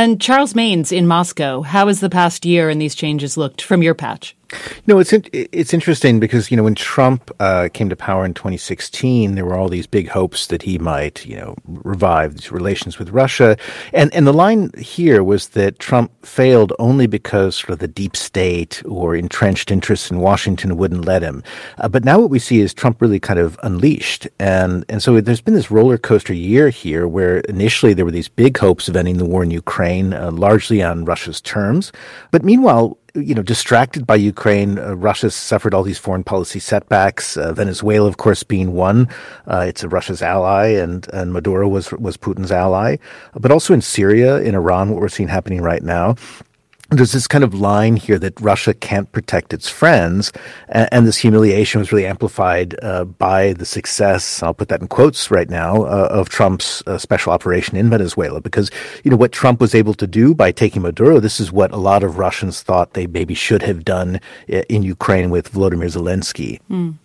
And Charles Maynes in Moscow, how has the past year and these changes looked from your patch? No, it's interesting because, when Trump came to power in 2016, there were all these big hopes that he might, revive these relations with Russia. And the line here was that Trump failed only because sort of the deep state or entrenched interests in Washington wouldn't let him. But now what we see is Trump really kind of unleashed. And so there's been this roller coaster year here where initially there were these big hopes of ending the war in Ukraine, largely on Russia's terms. But meanwhile, distracted by Ukraine, Russia suffered all these foreign policy setbacks. Venezuela, of course, being one. It's Russia's ally, and Maduro was Putin's ally. But also in Syria, in Iran, what we're seeing happening right now. There's this kind of line here that Russia can't protect its friends, and this humiliation was really amplified by the success, I'll put that in quotes right now, of Trump's special operation in Venezuela. Because, what Trump was able to do by taking Maduro, this is what a lot of Russians thought they maybe should have done in Ukraine with Volodymyr Zelensky.